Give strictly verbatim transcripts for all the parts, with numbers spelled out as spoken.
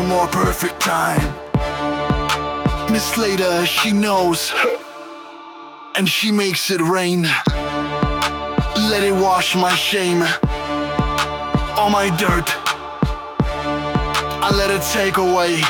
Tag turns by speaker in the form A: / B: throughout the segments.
A: no more perfect time. Miss Later, she knows, and she makes it rain. Let it wash my shame, all my dirt, I let it take away.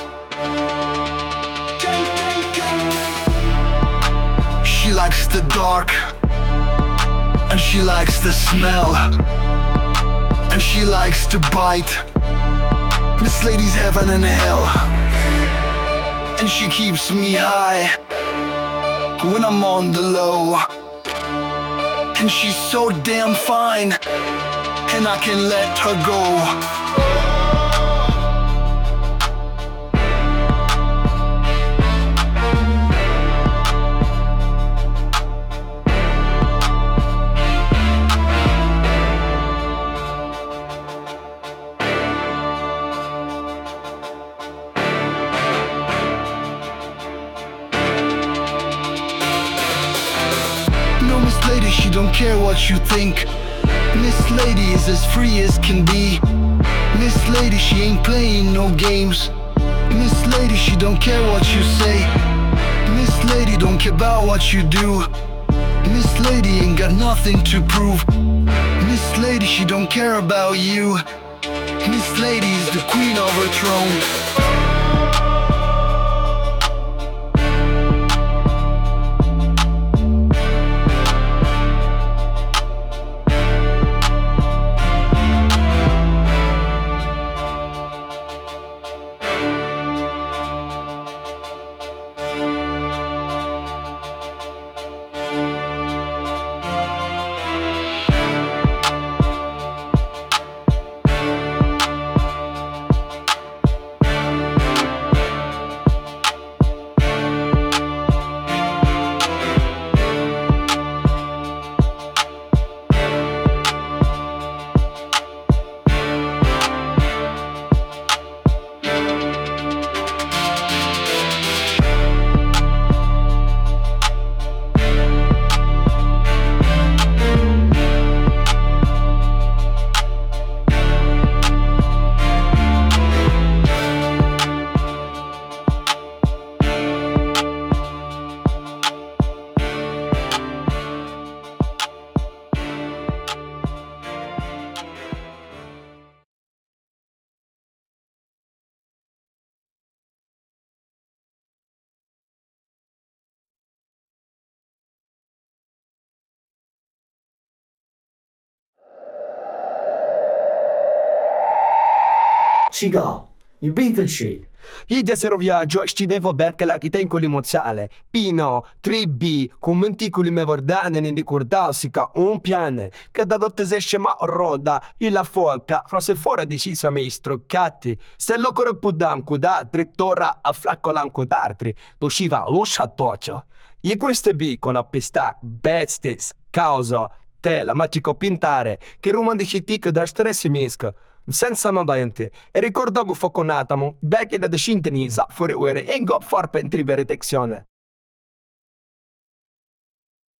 A: She likes the dark, and she likes the smell, and she likes to bite. Miss Lady's heaven and hell, and she keeps me high when I'm on the low. And she's so damn fine, and I can let her go. No, Miss Lady, she don't care what you think. Miss Lady is as free as can be. Miss Lady, she ain't playing no games. Miss Lady, she don't care what you say. Miss Lady don't care about what you do. Miss Lady ain't got nothing to prove. Miss Lady, she don't care about you. Miss Lady is the queen of her throne.
B: Siga, invitaci.
C: Idesero viaggio, scidevo perché la chita in colimonziale. Pino, tre B, commenti con me vordane ne ricordasica un piano. Che da tutte se scema roda, io la folca, forse fuori decisa mei struccati. Se lo corpo d'anco d'altri, torra a flacco l'anco d'altri, usciva lo sciatoccio. E queste B con la pista, besties, causa, tela, magico pintare, che romantici tic da stress misca. Senza novamente, e ricordavo foconatamo, becchi da scintenisa, fuori ore, e go for per retezione.